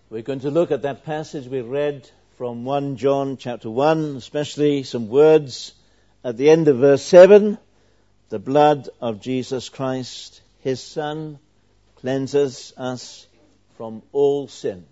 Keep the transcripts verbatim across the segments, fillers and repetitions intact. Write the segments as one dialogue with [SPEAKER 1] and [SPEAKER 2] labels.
[SPEAKER 1] We're going to look at that passage we read from First John chapter one, especially some words at the end of verse seven. The blood of Jesus Christ, his Son, cleanses us from all sin.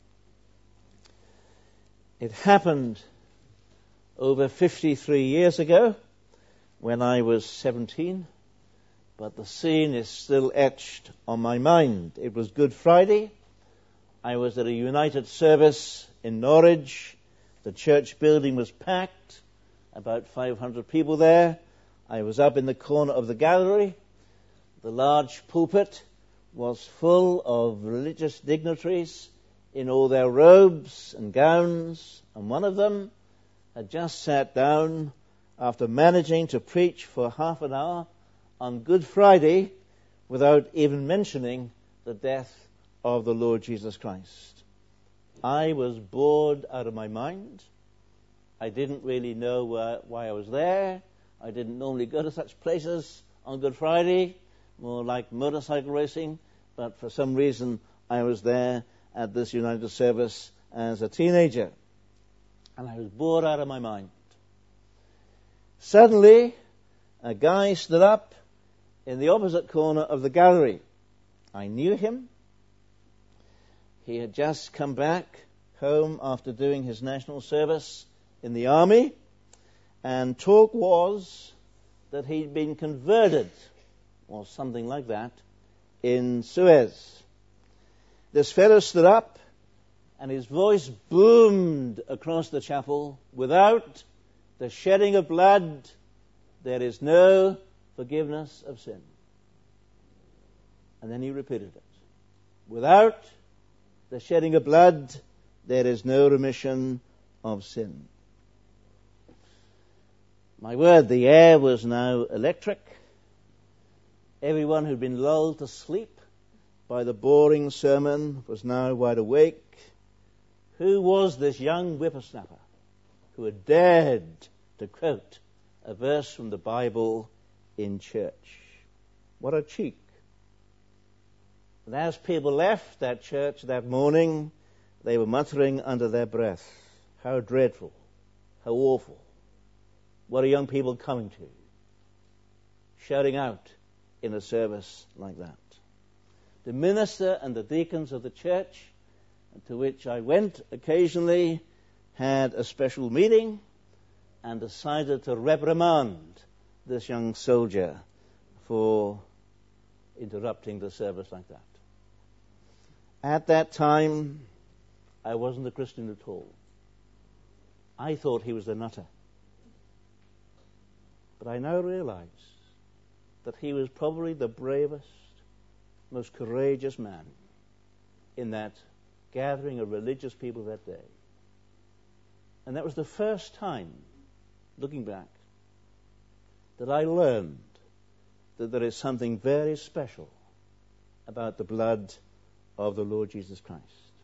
[SPEAKER 1] It happened over fifty-three years ago when I was seventeen, but the scene is still etched on my mind. It was Good Friday. I was at a United service in Norwich. The church building was packed, about five hundred people there. I was up in the corner of the gallery. The large pulpit was full of religious dignitaries in all their robes and gowns, and one of them had just sat down after managing to preach for half an hour on Good Friday without even mentioning the death of the Lord Jesus Christ. I was bored out of my mind. I didn't really know why, why I was there. I didn't normally go to such places on Good Friday, more like motorcycle racing, but for some reason I was there at this United service as a teenager, and I was bored out of my mind. Suddenly, a guy stood up in the opposite corner of the gallery. I knew him. He had just come back home after doing his national service in the army, and talk was that he'd been converted, or something like that, in Suez. This fellow stood up, and his voice boomed across the chapel, "Without the shedding of blood, there is no forgiveness of sin." And then he repeated it. "Without the shedding of blood, there is no remission of sin." My word, the air was now electric. Everyone who'd been lulled to sleep by the boring sermon was now wide awake. Who was this young whippersnapper who had dared to quote a verse from the Bible in church? What a cheek. And as people left that church that morning, they were muttering under their breath, "How dreadful, how awful. What are young people coming to?" Shouting out in a service like that. The minister and the deacons of the church, to which I went occasionally, had a special meeting and decided to reprimand this young soldier for interrupting the service like that. At that time, I wasn't a Christian at all. I thought he was a nutter. But I now realize that he was probably the bravest, most courageous man in that gathering of religious people that day. And that was the first time, looking back, that I learned that there is something very special about the blood of the Lord Jesus Christ.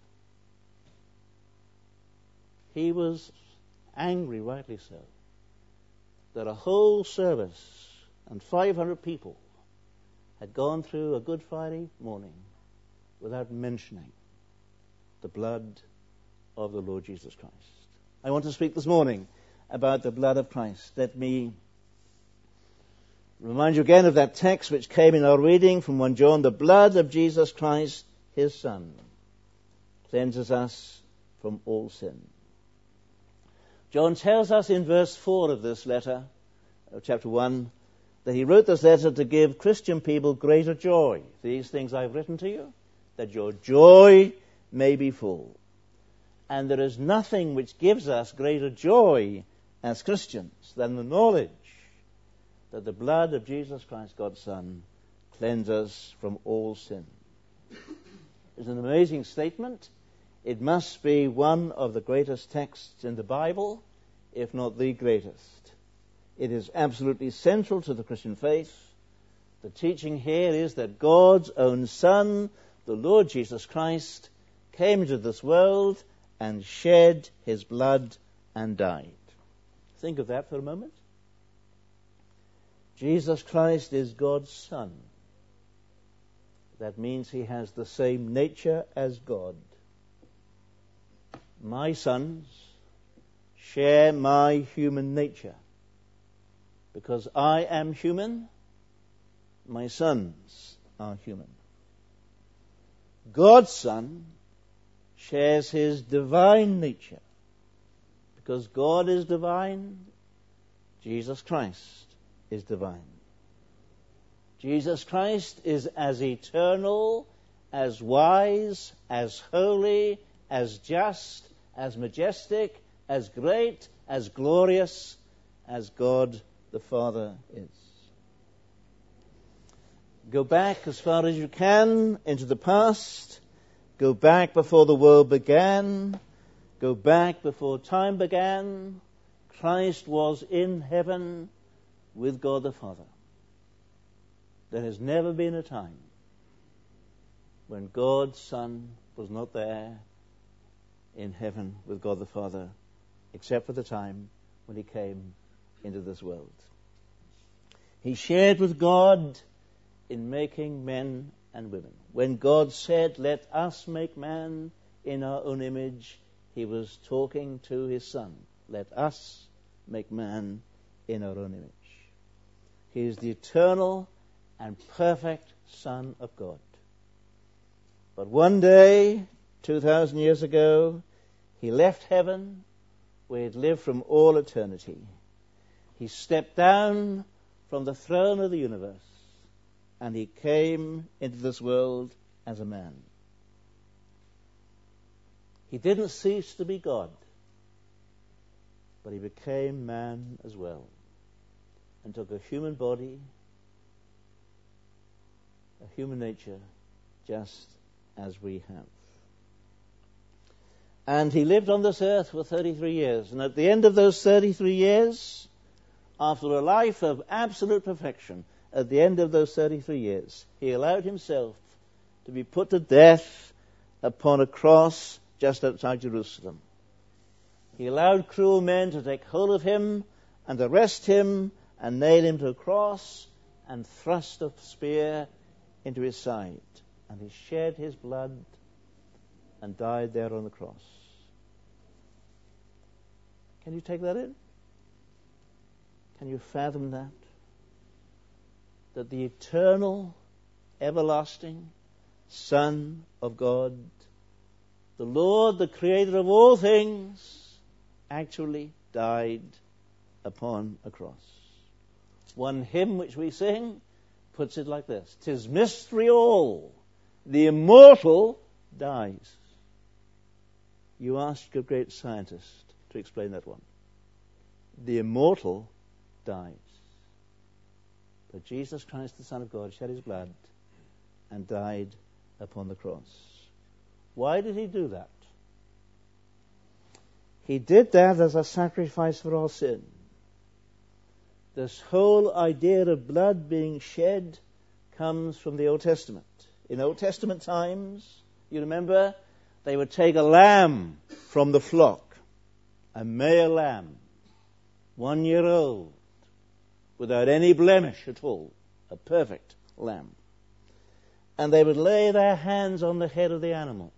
[SPEAKER 1] He was angry, rightly so, that a whole service and five hundred people had gone through a Good Friday morning without mentioning the blood of the Lord Jesus Christ. I want to speak this morning about the blood of Christ. Let me remind you again of that text which came in our reading from First John. The blood of Jesus Christ, his Son, cleanses us from all sin. John tells us in verse four of this letter, of chapter one, that he wrote this letter to give Christian people greater joy. These things I've written to you, that your joy may be full. And there is nothing which gives us greater joy as Christians than the knowledge that the blood of Jesus Christ, God's Son, cleanses us from all sin. It's an amazing statement. It must be one of the greatest texts in the Bible, if not the greatest. It is absolutely central to the Christian faith. The teaching here is that God's own Son, the Lord Jesus Christ, came into this world and shed his blood and died. Think of that for a moment. Jesus Christ is God's Son. That means he has the same nature as God. my sons share my human nature. Because I am human, my sons are human. God's Son shares his divine nature. Because God is divine, Jesus Christ is divine. Jesus Christ is as eternal, as wise, as holy, as just, as majestic, as great, as glorious as God the Father is. Go back as far as you can into the past. Go back before the world began. Go back before time began. Christ was in heaven with God the Father. There has never been a time when God's Son was not there in heaven with God the Father, except for the time when he came into this world. He shared with God in making men and women. When God said, "Let us make man in our own image," he was talking to his Son. Let us make man in our own image. He is the eternal and perfect Son of God. But one day, two thousand years ago, he left heaven where he'd lived from all eternity. He stepped down from the throne of the universe and he came into this world as a man. He didn't cease to be God, but he became man as well and took a human body, a human nature, just as we have. And he lived on this earth for thirty-three years. And at the end of those thirty-three years, after a life of absolute perfection, at the end of those thirty-three years, he allowed himself to be put to death upon a cross just outside Jerusalem. He allowed cruel men to take hold of him and arrest him and nail him to a cross and thrust a spear into his side. And he shed his blood and died there on the cross. Can you take that in? Can you fathom that? That the eternal, everlasting Son of God, the Lord, the Creator of all things, actually died upon a cross. One hymn which we sing puts it like this: "'Tis mystery all, the immortal dies." You ask a great scientist to explain that one. The immortal dies. But Jesus Christ, the Son of God, shed his blood and died upon the cross. Why did he do that? He did that as a sacrifice for our sin. This whole idea of blood being shed comes from the Old Testament. In Old Testament times, you remember, they would take a lamb from the flock, a male lamb, one year old, without any blemish at all, a perfect lamb. And they would lay their hands on the head of the animal,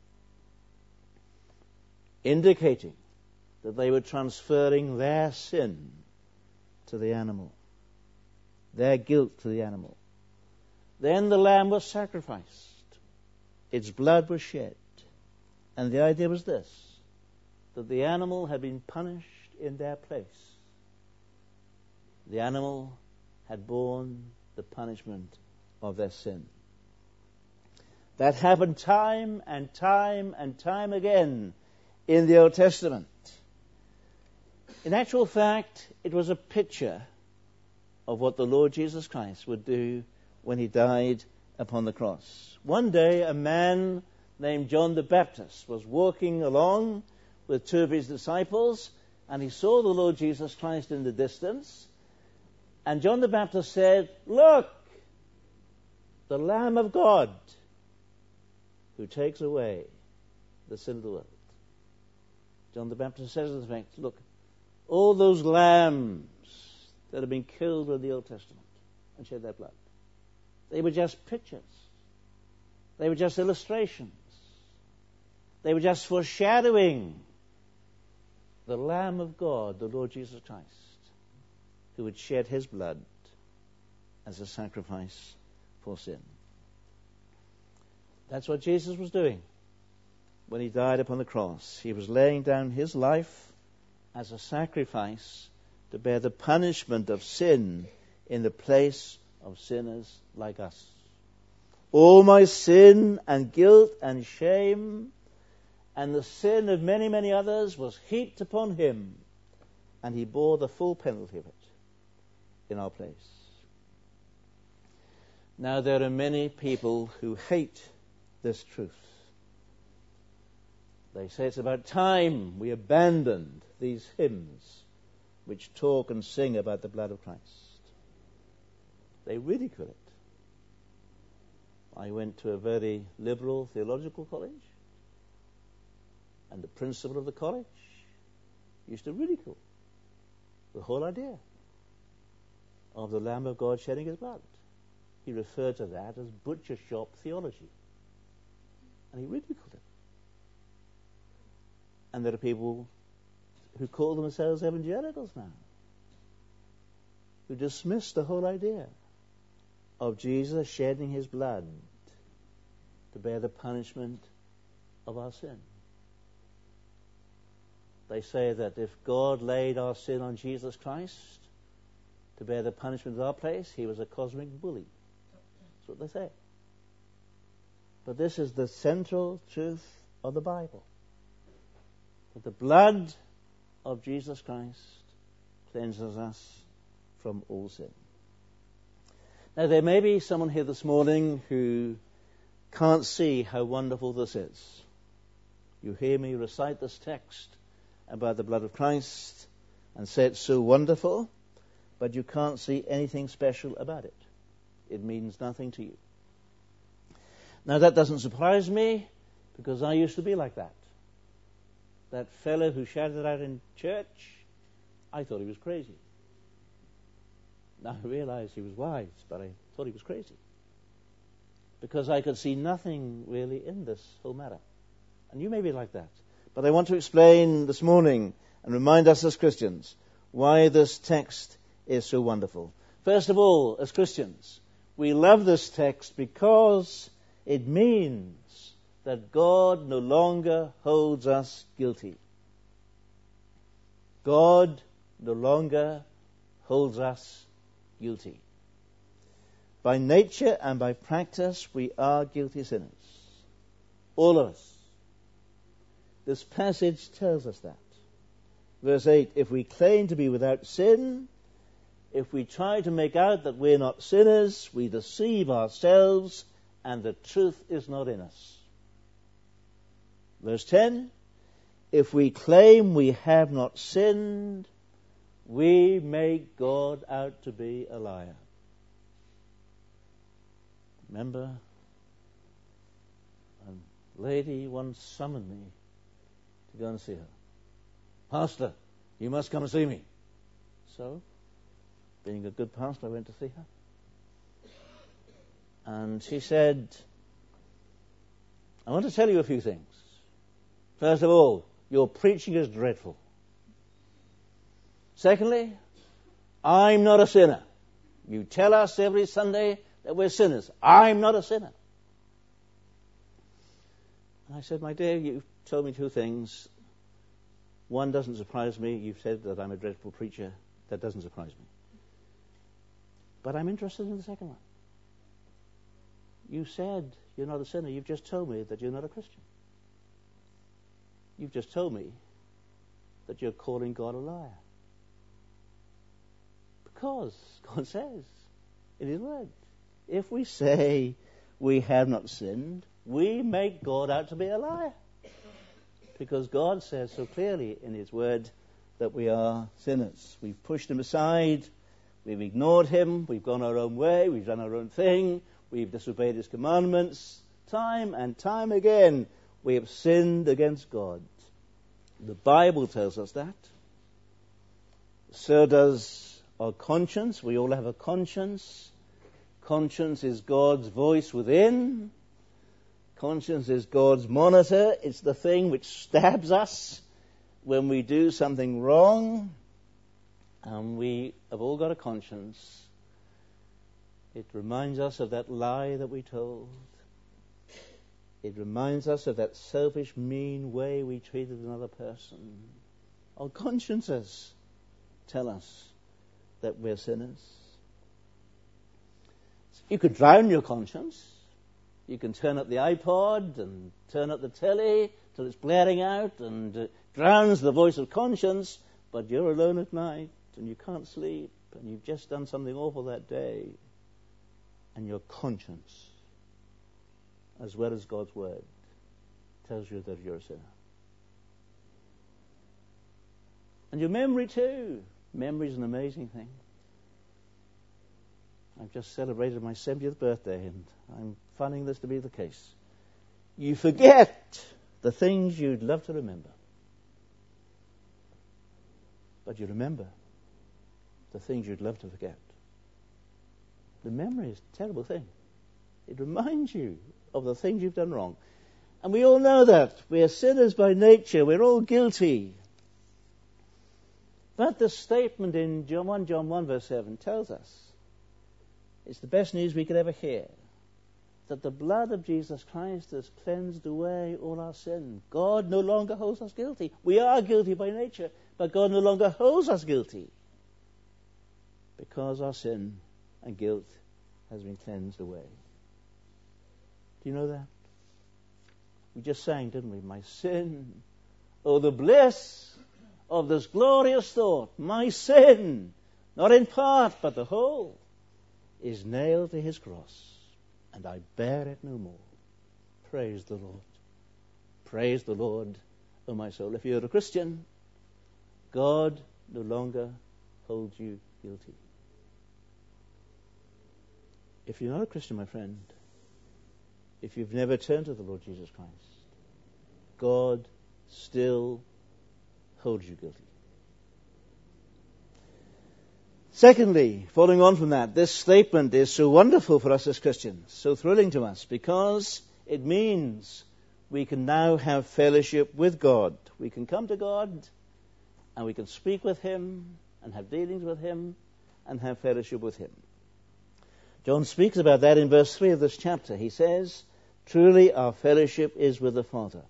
[SPEAKER 1] indicating that they were transferring their sin to the animal, their guilt to the animal. Then the lamb was sacrificed. Its blood was shed. And the idea was this, that the animal had been punished in their place. The animal had borne the punishment of their sin. That happened time and time and time again in the Old Testament. In actual fact, it was a picture of what the Lord Jesus Christ would do when he died upon the cross. One day, a man named John the Baptist was walking along with two of his disciples, and he saw the Lord Jesus Christ in the distance. And John the Baptist said, "Look, the Lamb of God who takes away the sin of the world." John the Baptist says, in fact, look, all those lambs that have been killed in the Old Testament and shed their blood, they were just pictures. They were just illustrations. They were just foreshadowing the Lamb of God, the Lord Jesus Christ, who would shed his blood as a sacrifice for sin. That's what Jesus was doing when he died upon the cross. He was laying down his life as a sacrifice to bear the punishment of sin in the place of sinners like us. All my sin and guilt and shame and the sin of many, many others was heaped upon him, and he bore the full penalty of it in our place. Now, there are many people who hate this truth. They say it's about time we abandoned these hymns which talk and sing about the blood of Christ. They ridicule it. I went to a very liberal theological college, and the principal of the college used to ridicule the whole idea of the Lamb of God shedding his blood. He referred to that as butcher shop theology, and he ridiculed it. And there are people who call themselves evangelicals now, who dismiss the whole idea of Jesus shedding his blood to bear the punishment of our sin. They say that if God laid our sin on Jesus Christ to bear the punishment of our place, he was a cosmic bully. That's what they say. But this is the central truth of the Bible, that the blood of Jesus Christ cleanses us from all sin. Now, there may be someone here this morning who can't see how wonderful this is. You hear me recite this text about the blood of Christ and say it's so wonderful, but you can't see anything special about it. It means nothing to you. Now, that doesn't surprise me, because I used to be like that. That fellow who shouted out in church, I thought he was crazy. Now I realize he was wise, but I thought he was crazy, because I could see nothing really in this whole matter. And you may be like that. But I want to explain this morning and remind us as Christians why this text is so wonderful. First of all, as Christians, we love this text because it means that God no longer holds us guilty. God no longer holds us guilty. By nature and by practice, we are guilty sinners. All of us. This passage tells us that. Verse eight, if we claim to be without sin, if we try to make out that we're not sinners, we deceive ourselves, and the truth is not in us. Verse ten, if we claim we have not sinned, we make God out to be a liar. Remember, a lady once summoned me to go and see her. Pastor, you must come and see me. So, being a good pastor, I went to see her. And she said, I want to tell you a few things. First of all, your preaching is dreadful. Secondly, I'm not a sinner. You tell us every Sunday that we're sinners. I'm not a sinner. And I said, my dear, you've told me two things. One doesn't surprise me. You've said that I'm a dreadful preacher. That doesn't surprise me. But I'm interested in the second one. You said you're not a sinner. You've just told me that you're not a Christian. You've just told me that you're calling God a liar. Because God says in his word, if we say we have not sinned, we make God out to be a liar. Because God says so clearly in his word that we are sinners. We've pushed him aside, we've ignored him, we've gone our own way, we've done our own thing, we've disobeyed his commandments. Time and time again, we have sinned against God. The Bible tells us that. So does our conscience. We all have a conscience. Conscience is God's voice within. Conscience is God's monitor. It's the thing which stabs us when we do something wrong, and we have all got a conscience, it reminds us of that lie that we told. It reminds us of that selfish, mean way we treated another person. Our consciences tell us that we're sinners. You could drown your conscience. You can turn up the iPod and turn up the telly till it's blaring out and uh, drowns the voice of conscience, but you're alone at night and you can't sleep and you've just done something awful that day, and your conscience, as well as God's word, tells you that you're a sinner. And your memory too. Memory is an amazing thing. I've just celebrated my seventieth birthday, and I'm finding this to be the case. You forget the things you'd love to remember, but you remember the things you'd love to forget. The memory is a terrible thing. It reminds you of the things you've done wrong. And we all know that. We are sinners by nature. We're all guilty. But the statement in John one, John one verse seven tells us, it's the best news we could ever hear, that the blood of Jesus Christ has cleansed away all our sin. God no longer holds us guilty. We are guilty by nature, but God no longer holds us guilty because our sin and guilt has been cleansed away. Do you know that? We just sang, didn't we? My sin, oh the bliss of this glorious thought, my sin, not in part but the whole, is nailed to his cross, and I bear it no more. Praise the Lord. Praise the Lord, O my soul. If you're a Christian, God no longer holds you guilty. If you're not a Christian, my friend, if you've never turned to the Lord Jesus Christ, God still holds you guilty. Secondly, following on from that, this statement is so wonderful for us as Christians, so thrilling to us, because it means we can now have fellowship with God. We can come to God and we can speak with him and have dealings with him and have fellowship with him. John speaks about that in verse three of this chapter. He says, truly our fellowship is with the Father.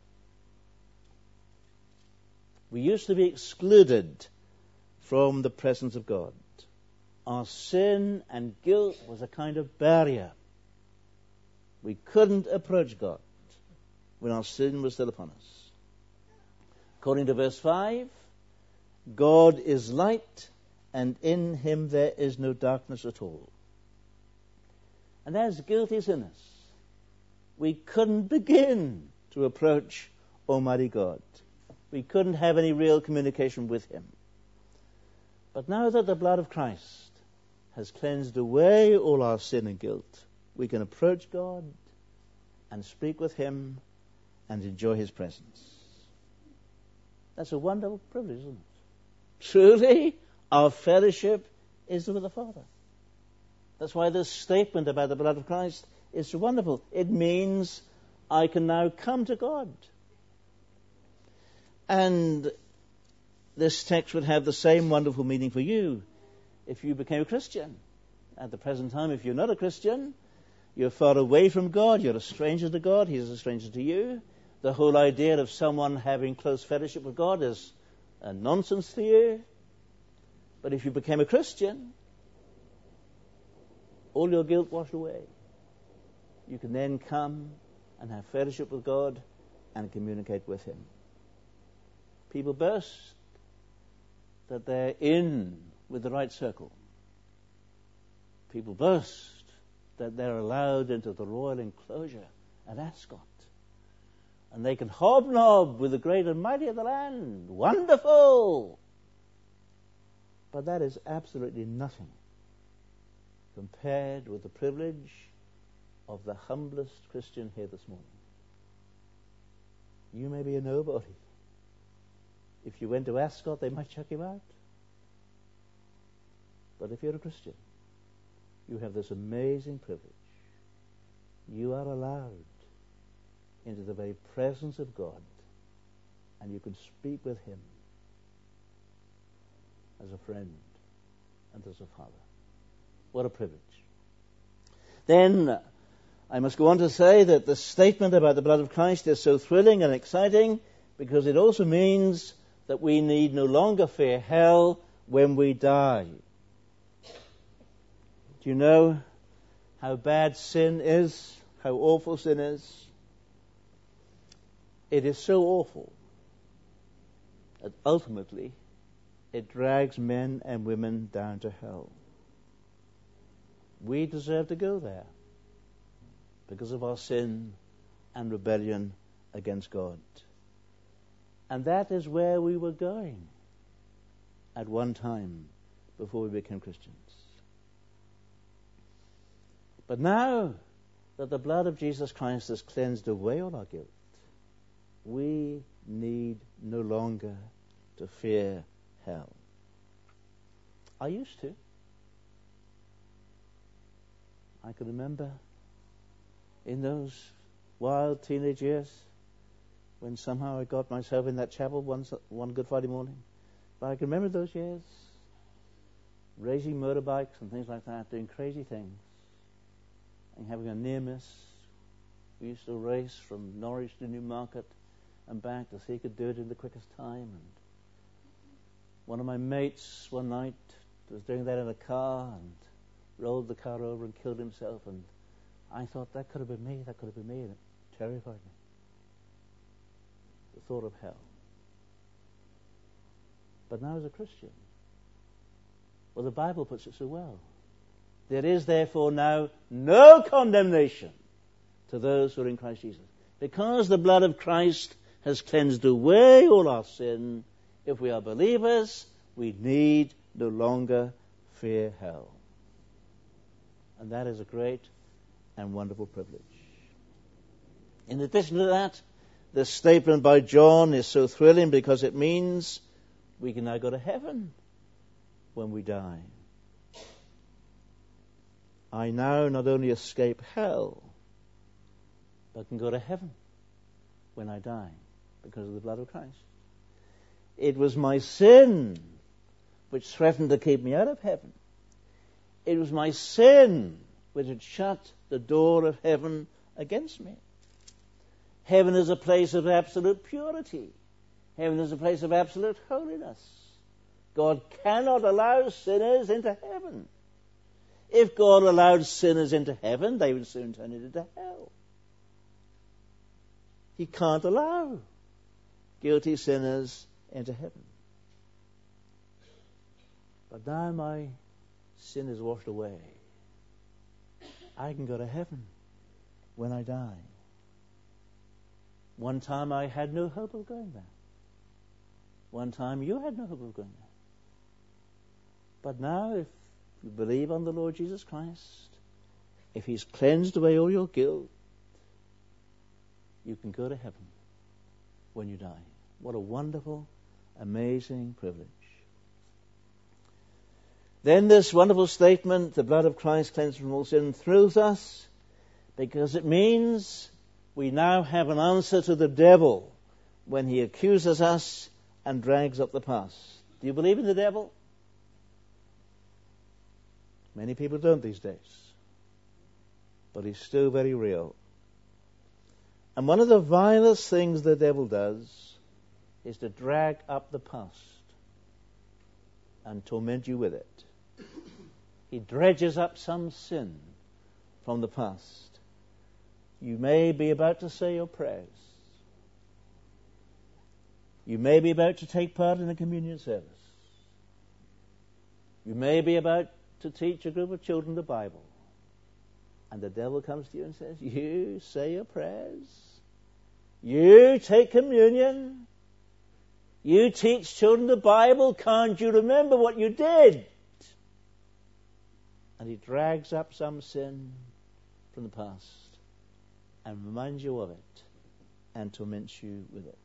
[SPEAKER 1] We used to be excluded from the presence of God. Our sin and guilt was a kind of barrier. We couldn't approach God when our sin was still upon us. According to verse five, God is light, and in him there is no darkness at all. And as guilty sinners, we couldn't begin to approach Almighty God. We couldn't have any real communication with him. But now that the blood of Christ has cleansed away all our sin and guilt, we can approach God and speak with him and enjoy his presence. That's a wonderful privilege, isn't it? Truly, our fellowship is with the Father. That's why this statement about the blood of Christ is so wonderful. It means I can now come to God. And this text would have the same wonderful meaning for you if you became a Christian. At the present time, if you're not a Christian, you're far away from God, you're a stranger to God, he's a stranger to you. The whole idea of someone having close fellowship with God is a nonsense to you. But if you became a Christian, all your guilt washed away. You can then come and have fellowship with God and communicate with him. People boast that they're in with the right circle. People boast that they're allowed into the royal enclosure at Ascot. And they can hobnob with the great and mighty of the land. Wonderful! But that is absolutely nothing compared with the privilege of the humblest Christian here this morning. You may be a nobody. If you went to Ascot, they might chuck you out. But if you're a Christian, you have this amazing privilege. You are allowed into the very presence of God, and you can speak with him as a friend, and as a father. What a privilege. Then I must go on to say that the statement about the blood of Christ is so thrilling and exciting because it also means that we need no longer fear hell when we die. Do you know how bad sin is? How awful sin is? It is so awful that ultimately it drags men and women down to hell. We deserve to go there because of our sin and rebellion against God. And that is where we were going at one time before we became Christians. But now that the blood of Jesus Christ has cleansed away all our guilt, we need no longer to fear hell. I used to. I can remember in those wild teenage years when somehow I got myself in that chapel one, one Good Friday morning. But I can remember those years, racing motorbikes and things like that, doing crazy things, and having a near miss. We used to race from Norwich to Newmarket and back to see who could do it in the quickest time. And one of my mates one night was doing that in a car and rolled the car over and killed himself. And I thought, that could have been me, that could have been me. And it terrified me. The thought of hell. But now as a Christian, well, the Bible puts it so well. There is therefore now no condemnation to those who are in Christ Jesus. Because the blood of Christ has cleansed away all our sin, if we are believers, we need no longer fear hell. And that is a great and wonderful privilege. In addition to that, this statement by John is so thrilling because it means we can now go to heaven when we die. I now not only escape hell, but can go to heaven when I die because of the blood of Christ. It was my sin which threatened to keep me out of heaven. It was my sin which had shut the door of heaven against me. Heaven is a place of absolute purity. Heaven is a place of absolute holiness. God cannot allow sinners into heaven. If God allowed sinners into heaven, they would soon turn it into hell. He can't allow guilty sinners into heaven. But now my sin is washed away. I can go to heaven when I die. One time I had no hope of going there. One time you had no hope of going there. But now, if you believe on the Lord Jesus Christ, if He's cleansed away all your guilt, you can go to heaven when you die. What a wonderful, amazing privilege. Then this wonderful statement, the blood of Christ cleansed from all sin, thrills us because it means we now have an answer to the devil when he accuses us and drags up the past. Do you believe in the devil? Many people don't these days. But he's still very real. And one of the vilest things the devil does is to drag up the past and torment you with it. He dredges up some sin from the past. You may be about to say your prayers. You may be about to take part in a communion service. You may be about to teach a group of children the Bible. And the devil comes to you and says, you say your prayers. You take communion. You teach children the Bible. Can't you remember what you did? And he drags up some sin from the past and reminds you of it and torments you with it.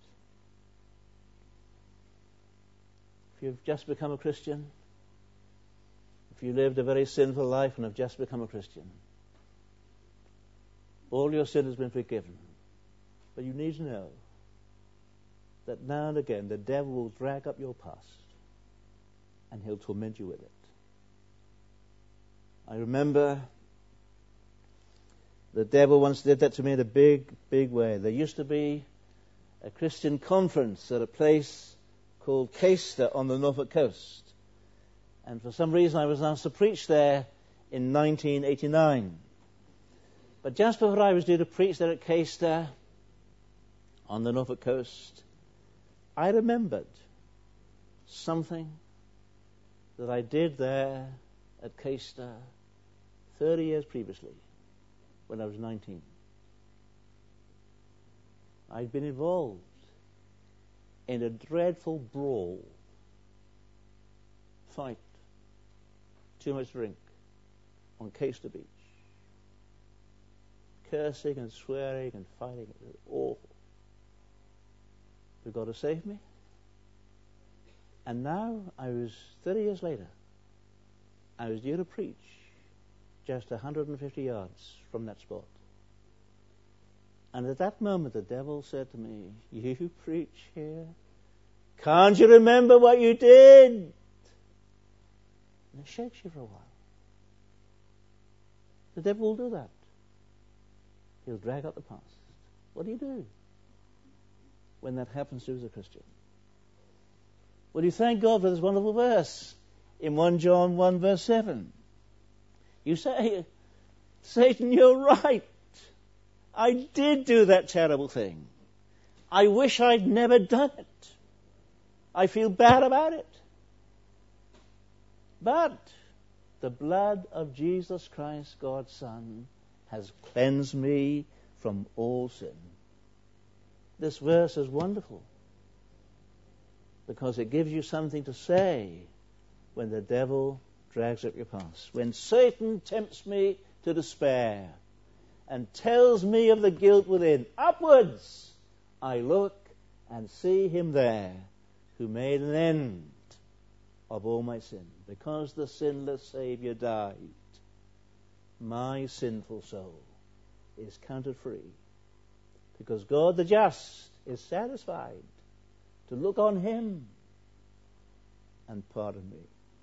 [SPEAKER 1] If you've just become a Christian, if you lived a very sinful life and have just become a Christian, all your sin has been forgiven. But you need to know that now and again the devil will drag up your past and he'll torment you with it. I remember the devil once did that to me in a big, big way. There used to be a Christian conference at a place called Caister on the Norfolk coast. And for some reason I was asked to preach there in nineteen eighty-nine. But just before I was due to preach there at Caister on the Norfolk coast, I remembered something that I did there at Caister thirty years previously, when I was nineteen. I'd been involved in a dreadful brawl, fight, too much drink, on Caister Beach. Cursing and swearing and fighting. It was awful. But God has saved me. And now, I was, thirty years later, I was due to preach just one hundred fifty yards from that spot. And at that moment, the devil said to me, "You preach here? Can't you remember what you did?" And it shakes you for a while. The devil will do that. He'll drag up the past. What do you do when that happens to you as a Christian? Well, you thank God for this wonderful verse in First John one verse seven. You say, "Satan, you're right. I did do that terrible thing. I wish I'd never done it. I feel bad about it. But the blood of Jesus Christ, God's Son, has cleansed me from all sin." This verse is wonderful because it gives you something to say when the devil drags up your past. When Satan tempts me to despair and tells me of the guilt within, upwards I look and see him there who made an end of all my sin. Because the sinless Saviour died, my sinful soul is counted free. Because God the just is satisfied to look on him and pardon me.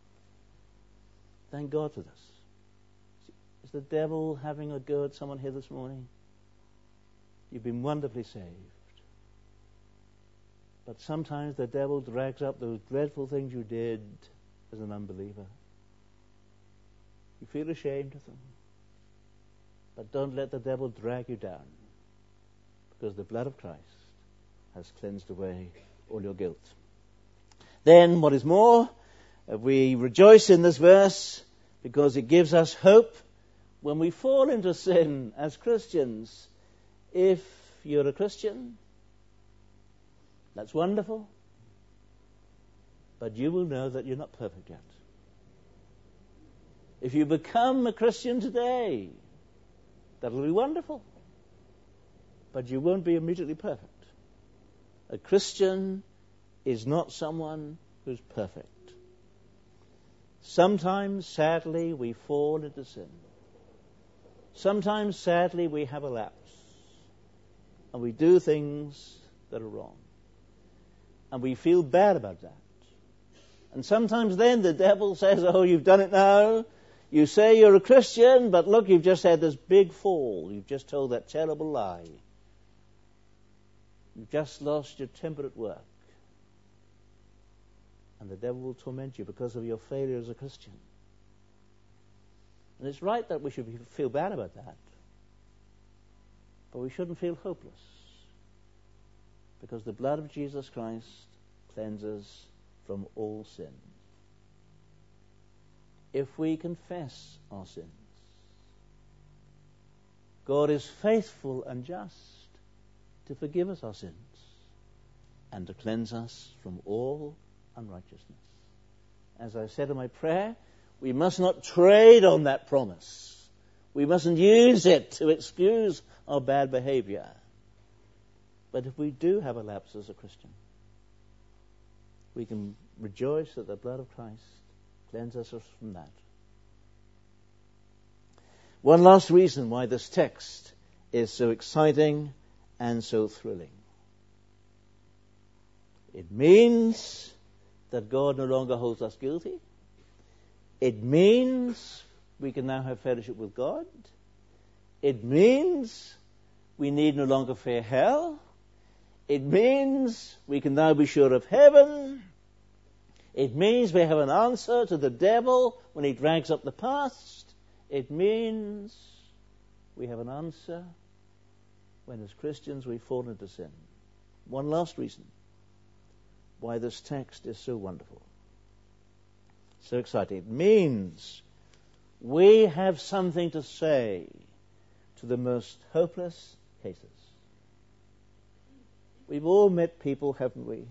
[SPEAKER 1] Thank God for this. Is the devil having a go at someone here this morning? You've been wonderfully saved. But sometimes the devil drags up those dreadful things you did as an unbeliever. You feel ashamed of them. But don't let the devil drag you down, because the blood of Christ has cleansed away all your guilt. Then, what is more, we rejoice in this verse because it gives us hope when we fall into sin as Christians. If you're a Christian, that's wonderful, but you will know that you're not perfect yet. If you become a Christian today, that'll be wonderful, but you won't be immediately perfect. A Christian is not someone who's perfect. Sometimes, sadly, we fall into sin. Sometimes, sadly, we have a lapse, and we do things that are wrong, and we feel bad about that. And sometimes then the devil says, "Oh, you've done it now. You say you're a Christian, but look, you've just had this big fall. You've just told that terrible lie. You've just lost your temper at work." And the devil will torment you because of your failure as a Christian. And it's right that we should feel bad about that. But we shouldn't feel hopeless, because the blood of Jesus Christ cleanses from all sin. If we confess our sins, God is faithful and just to forgive us our sins and to cleanse us from all unrighteousness. As I said in my prayer, we must not trade on that promise. We mustn't use it to excuse our bad behavior. But if we do have a lapse as a Christian, we can rejoice that the blood of Christ cleanses us from that. One last reason why this text is so exciting and so thrilling. It means that God no longer holds us guilty. It means we can now have fellowship with God. It means we need no longer fear hell. It means we can now be sure of heaven. It means we have an answer to the devil when he drags up the past. It means we have an answer when as Christians we fall into sin. One last reason why this text is so wonderful, so exciting. It means we have something to say to the most hopeless cases. We've all met people, haven't we,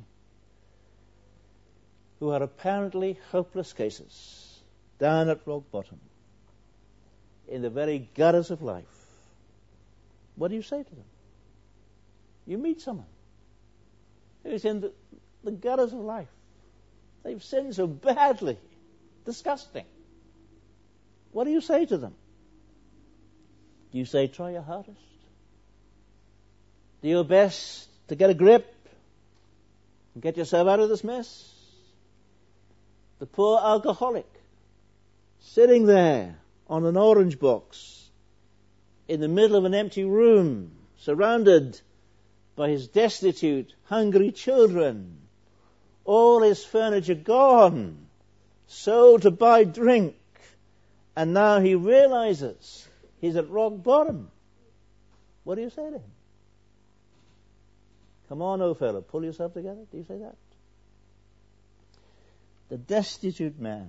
[SPEAKER 1] who are apparently hopeless cases, down at rock bottom, in the very gutters of life. What do you say to them? You meet someone who's in the, the gutters of life. They've sinned so badly, disgusting. What do you say to them? Do you say, try your hardest? Do your best to get a grip and get yourself out of this mess? The poor alcoholic sitting there on an orange box in the middle of an empty room, surrounded by his destitute, hungry children, all his furniture gone, sold to buy drink, and now he realizes he's at rock bottom. What do you say to him? Come on, old fellow, pull yourself together. Do you say that? The destitute man,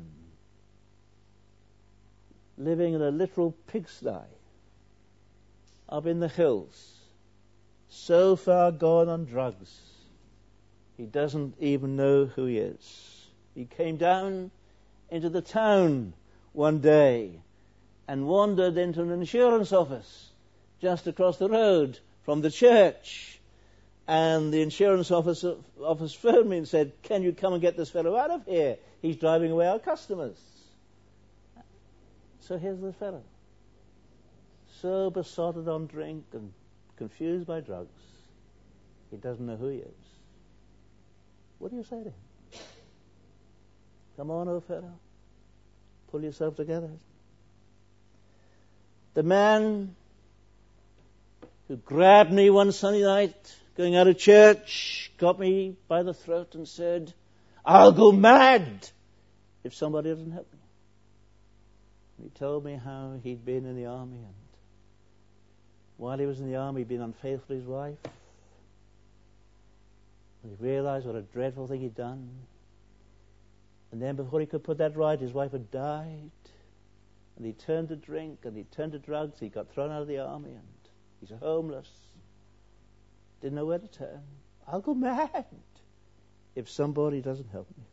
[SPEAKER 1] living in a literal pigsty up in the hills, so far gone on drugs, he doesn't even know who he is. He came down into the town one day and wandered into an insurance office just across the road from the church. And the insurance office, office phoned me and said, can you come and get this fellow out of here? He's driving away our customers. So here's this fellow, so besotted on drink and confused by drugs, he doesn't know who he is. What do you say to him? Come on, old fellow, pull yourself together. The man who grabbed me one Sunday night going out of church, got me by the throat and said, I'll go mad if somebody doesn't help me. And he told me how he'd been in the army, and while he was in the army he'd been unfaithful to his wife. And he realized what a dreadful thing he'd done. And then before he could put that right, his wife had died. And he turned to drink, and he turned to drugs. He got thrown out of the army, and he's homeless. Didn't know where to turn. I'll go mad if somebody doesn't help me.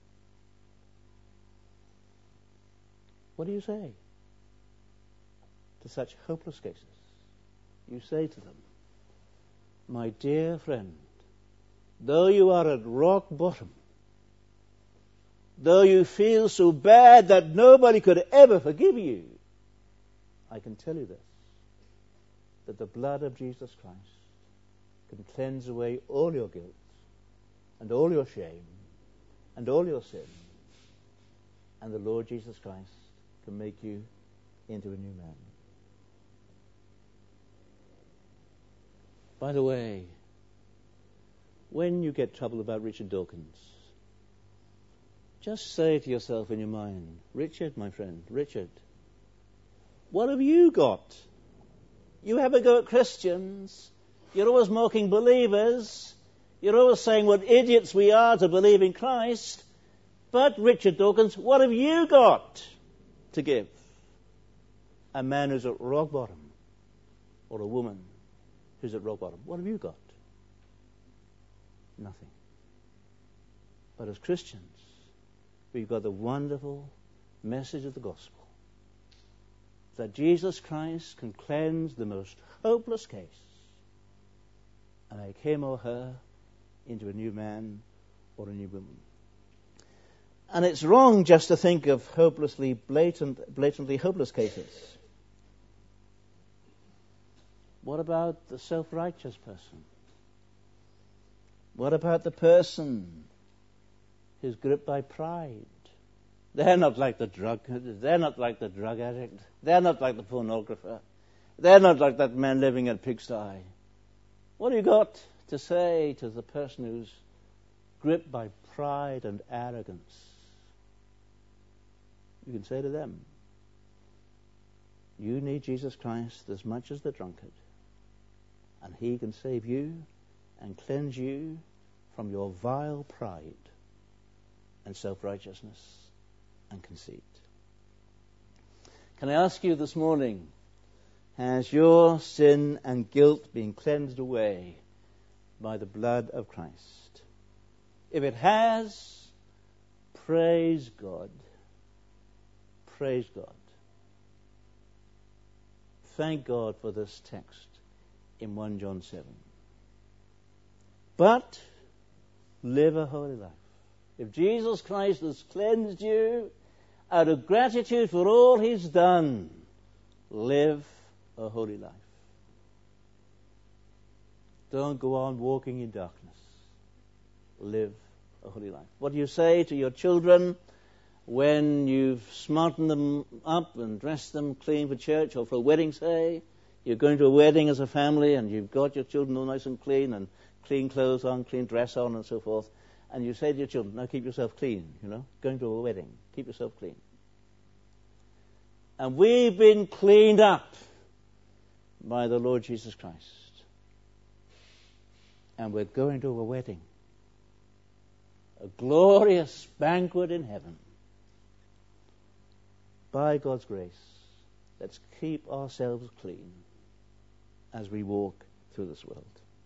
[SPEAKER 1] What do you say to such hopeless cases? You say to them, my dear friend, though you are at rock bottom, though you feel so bad that nobody could ever forgive you, I can tell you this, that the blood of Jesus Christ can cleanse away all your guilt and all your shame and all your sin, and the Lord Jesus Christ can make you into a new man. By the way, when you get troubled about Richard Dawkins, just say to yourself in your mind, Richard, my friend, Richard, what have you got? You have a go at Christians. You're always mocking believers. You're always saying what idiots we are to believe in Christ. But, Richard Dawkins, what have you got to give a man who's at rock bottom, or a woman who's at rock bottom? What have you got? Nothing. But as Christians, we've got the wonderful message of the gospel that Jesus Christ can cleanse the most hopeless case and make him or her into a new man or a new woman. And it's wrong just to think of hopelessly blatant, blatantly hopeless cases. What about the self-righteous person? What about the person who's gripped by pride. They're not like the drunkard. They're not like the drug addict. They're not like the pornographer. They're not like that man living in a pigsty. What have you got to say to the person who's gripped by pride and arrogance? You can say to them, you need Jesus Christ as much as the drunkard, and he can save you and cleanse you from your vile pride and self-righteousness and conceit. Can I ask you this morning, has your sin and guilt been cleansed away by the blood of Christ? If it has, praise God. Praise God. Thank God for this text in First John seven. But live a holy life. If Jesus Christ has cleansed you out of gratitude for all he's done, live a holy life. Don't go on walking in darkness. Live a holy life. What do you say to your children when you've smartened them up and dressed them clean for church or for a wedding, say? You're going to a wedding as a family and you've got your children all nice and clean and clean clothes on, clean dress on and so forth. And you say to your children, now keep yourself clean, you know, going to a wedding, keep yourself clean. And we've been cleaned up by the Lord Jesus Christ. And we're going to a wedding, a glorious banquet in heaven. By God's grace, let's keep ourselves clean as we walk through this world.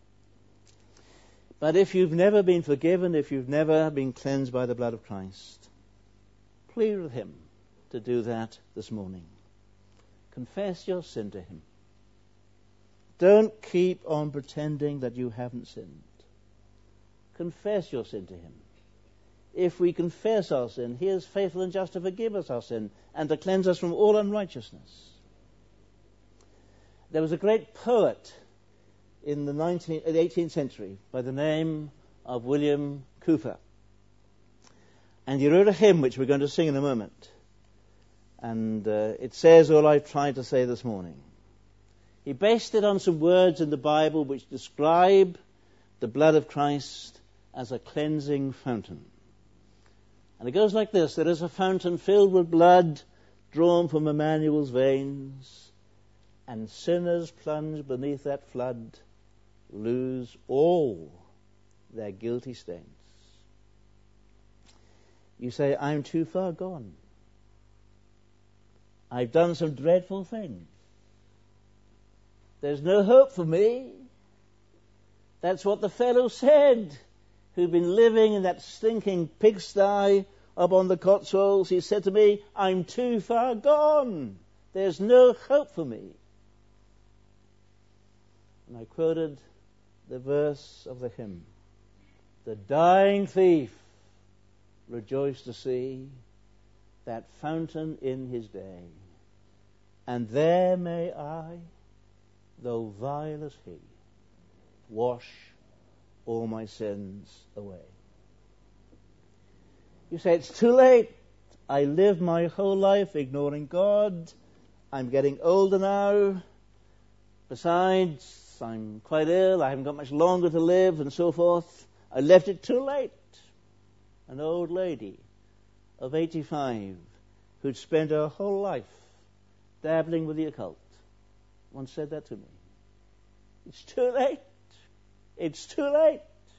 [SPEAKER 1] But if you've never been forgiven, if you've never been cleansed by the blood of Christ, plead with him to do that this morning. Confess your sin to him. Don't keep on pretending that you haven't sinned. Confess your sin to him. If we confess our sin, he is faithful and just to forgive us our sin and to cleanse us from all unrighteousness. There was a great poet in the nineteenth, eighteenth century by the name of William Cowper. And he wrote a hymn which we're going to sing in a moment. And uh, it says all I've tried to say this morning. He based it on some words in the Bible which describe the blood of Christ as a cleansing fountain. And it goes like this: there is a fountain filled with blood drawn from Emmanuel's veins, and sinners plunged beneath that flood lose all their guilty stains. You say, I'm too far gone. I've done some dreadful things. There's no hope for me. That's what the fellow said who'd been living in that stinking pigsty up on the Cotswolds. He said to me, I'm too far gone. There's no hope for me. And I quoted the verse of the hymn. The dying thief rejoiced to see that fountain in his day. And there may I, though vile as he, wash all my sins away. You say, it's too late. I lived my whole life ignoring God. I'm getting older now. Besides, I'm quite ill. I haven't got much longer to live and so forth. I left it too late. An old lady of eighty-five who'd spent her whole life dabbling with the occult once said that to me. It's too late. It's too late.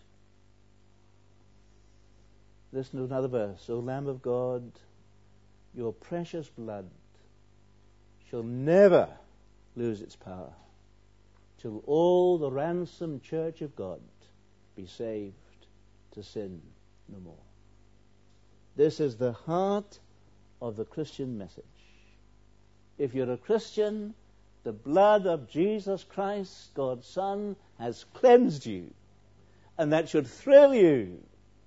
[SPEAKER 1] Listen to another verse. O Lamb of God, your precious blood shall never lose its power till all the ransomed church of God be saved to sin no more. This is the heart of the Christian message. If you're a Christian, the blood of Jesus Christ, God's Son, has cleansed you. And that should thrill you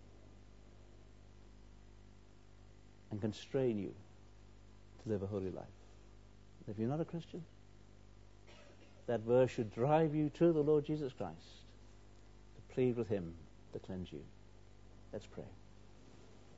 [SPEAKER 1] and constrain you to live a holy life. If you're not a Christian, that verse should drive you to the Lord Jesus Christ to plead with him to cleanse you. Let's pray.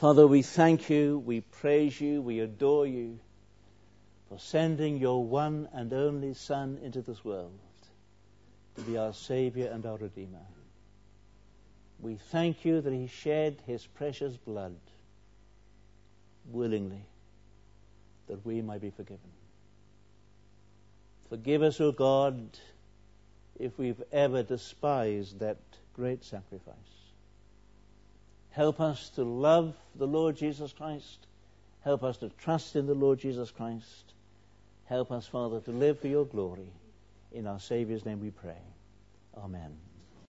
[SPEAKER 1] Father, we thank you, we praise you, we adore you for sending your one and only Son into this world to be our Savior and our Redeemer. We thank you that he shed his precious blood willingly that we might be forgiven. Forgive us, O God, if we've ever despised that great sacrifice. Help us to love the Lord Jesus Christ. Help us to trust in the Lord Jesus Christ. Help us, Father, to live for your glory. In our Saviour's name we pray. Amen.